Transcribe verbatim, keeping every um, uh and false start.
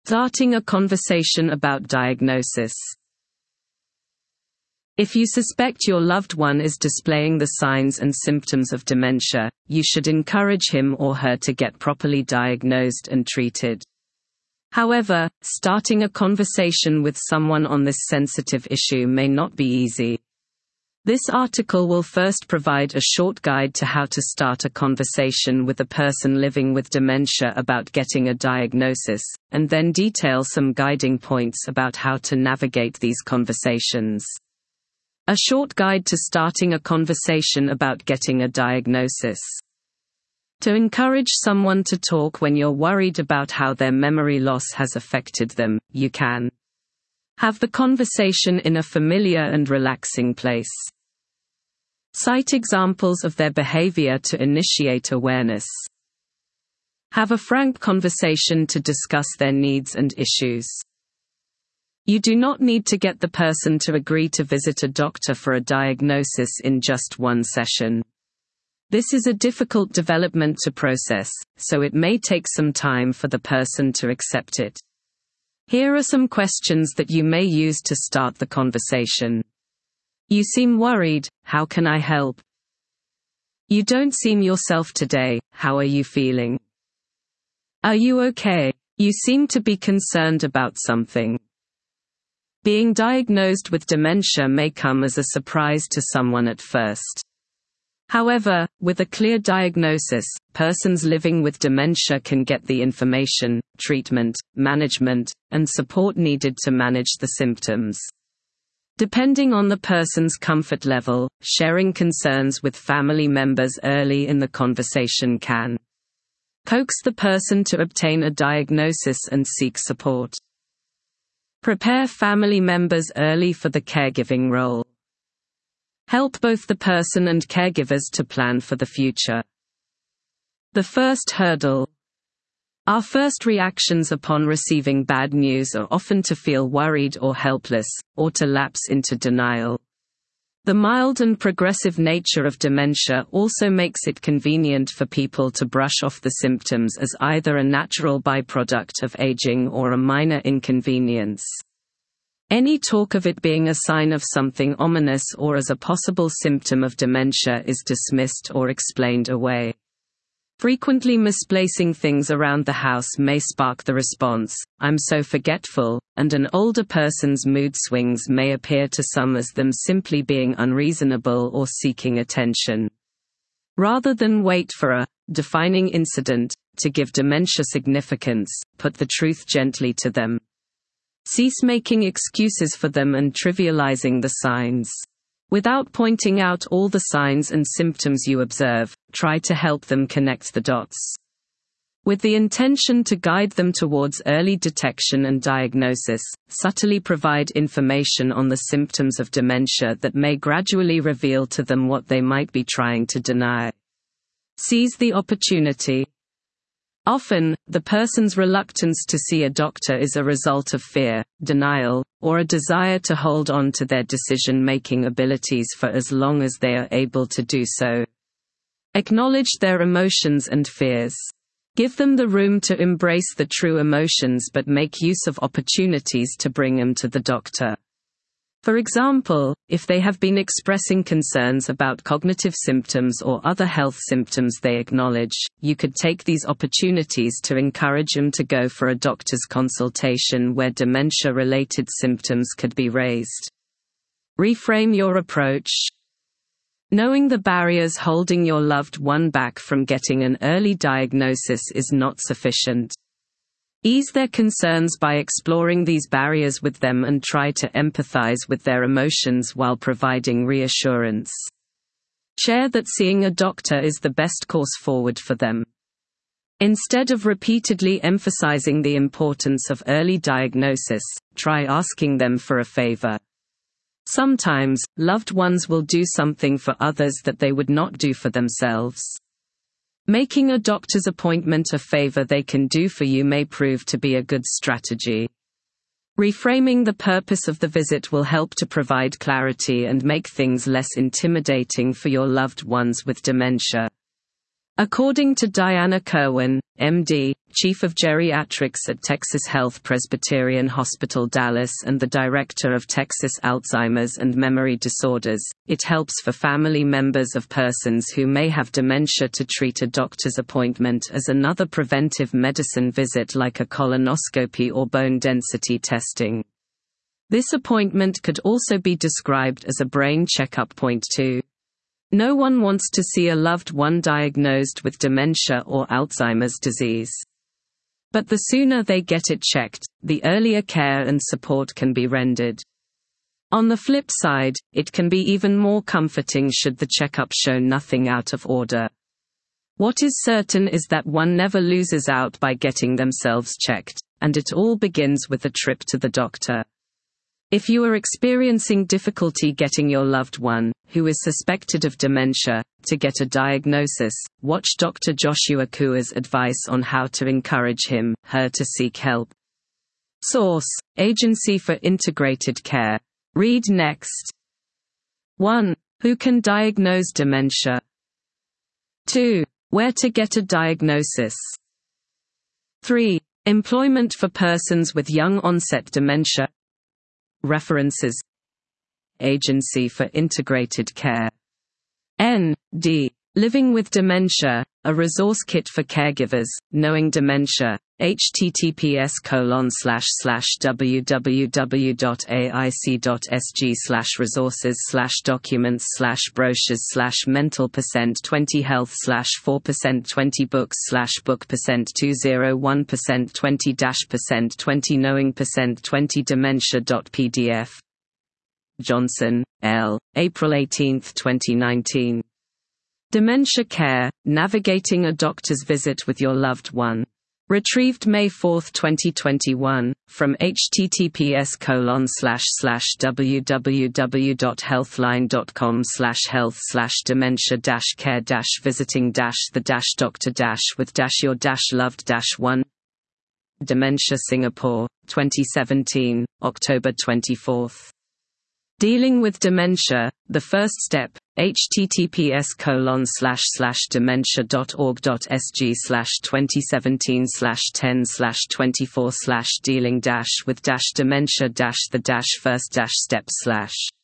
Starting a conversation about diagnosis. If you suspect your loved one is displaying the signs and symptoms of dementia, you should encourage him or her to get properly diagnosed and treated. However, starting a conversation with someone on this sensitive issue may not be easy. This article will first provide a short guide to how to start a conversation with a person living with dementia about getting a diagnosis, and then detail some guiding points about how to navigate these conversations. A short guide to starting a conversation about getting a diagnosis. To encourage someone to talk when you're worried about how their memory loss has affected them, you can have the conversation in a familiar and relaxing place. Cite examples of their behavior to initiate awareness. Have a frank conversation to discuss their needs and issues. You do not need to get the person to agree to visit a doctor for a diagnosis in just one session. This is a difficult development to process, so it may take some time for the person to accept it. Here are some questions that you may use to start the conversation. You seem worried, how can I help? You don't seem yourself today, how are you feeling? Are you okay? You seem to be concerned about something. Being diagnosed with dementia may come as a surprise to someone at first. However, with a clear diagnosis, persons living with dementia can get the information, treatment, management, and support needed to manage the symptoms. Depending on the person's comfort level, sharing concerns with family members early in the conversation can coax the person to obtain a diagnosis and seek support. Prepare family members early for the caregiving role. Help both the person and caregivers to plan for the future. The first hurdle. Our first reactions upon receiving bad news are often to feel worried or helpless, or to lapse into denial. The mild and progressive nature of dementia also makes it convenient for people to brush off the symptoms as either a natural byproduct of aging or a minor inconvenience. Any talk of it being a sign of something ominous or as a possible symptom of dementia is dismissed or explained away. Frequently misplacing things around the house may spark the response, "I'm so forgetful," and an older person's mood swings may appear to some as them simply being unreasonable or seeking attention. Rather than wait for a defining incident to give dementia significance, put the truth gently to them. Cease making excuses for them and trivializing the signs. Without pointing out all the signs and symptoms you observe, try to help them connect the dots. With the intention to guide them towards early detection and diagnosis, subtly provide information on the symptoms of dementia that may gradually reveal to them what they might be trying to deny. Seize the opportunity. Often, the person's reluctance to see a doctor is a result of fear, denial, or a desire to hold on to their decision-making abilities for as long as they are able to do so. Acknowledge their emotions and fears. Give them the room to embrace the true emotions but make use of opportunities to bring them to the doctor. For example, if they have been expressing concerns about cognitive symptoms or other health symptoms they acknowledge, you could take these opportunities to encourage them to go for a doctor's consultation where dementia-related symptoms could be raised. Reframe your approach. Knowing the barriers holding your loved one back from getting an early diagnosis is not sufficient. Ease their concerns by exploring these barriers with them and try to empathize with their emotions while providing reassurance. Share that seeing a doctor is the best course forward for them. Instead of repeatedly emphasizing the importance of early diagnosis, try asking them for a favor. Sometimes, loved ones will do something for others that they would not do for themselves. Making a doctor's appointment a favor they can do for you may prove to be a good strategy. Reframing the purpose of the visit will help to provide clarity and make things less intimidating for your loved ones with dementia. According to Diana Kerwin, M D, Chief of Geriatrics at Texas Health Presbyterian Hospital Dallas and the Director of Texas Alzheimer's and Memory Disorders, it helps for family members of persons who may have dementia to treat a doctor's appointment as another preventive medicine visit like a colonoscopy or bone density testing. This appointment could also be described as a brain checkup. Point two. No one wants to see a loved one diagnosed with dementia or Alzheimer's disease. But the sooner they get it checked, the earlier care and support can be rendered. On the flip side, it can be even more comforting should the checkup show nothing out of order. What is certain is that one never loses out by getting themselves checked, and it all begins with a trip to the doctor. If you are experiencing difficulty getting your loved one, who is suspected of dementia, to get a diagnosis, watch Doctor Joshua Kua's advice on how to encourage him, her to seek help. Source: Agency for Integrated Care. Read next. one. Who can diagnose dementia? two. Where to get a diagnosis? three. Employment for persons with young-onset dementia. References: Agency for Integrated Care. N D Living with Dementia, a resource kit for caregivers, knowing dementia. H T T P S colon slash slash w w w dot a i c dot s g slash resources slash documents slash brochures slash mental percent twenty health slash four percent twenty books slash book percent two zero one percent twenty dash percent twenty knowing percent twenty dementia dot p d f. Johnson, L. April eighteenth twenty nineteen. Dementia Care: Navigating a Doctor's Visit with Your Loved One. Retrieved May fourth twenty twenty-one, from H T T P S colon slash slash w w w dot healthline dot com slash health slash dementia dash care dash visiting dash the dash doctor dash with dash your dash loved dash one. Dementia Singapore, twenty seventeen, October twenty-fourth. Dealing with Dementia, The First Step, H T T P S colon slash slash dementia dot org dot s g slash twenty seventeen slash ten slash twenty-four slash dealing dash with dash dementia dash the dash first dash step slash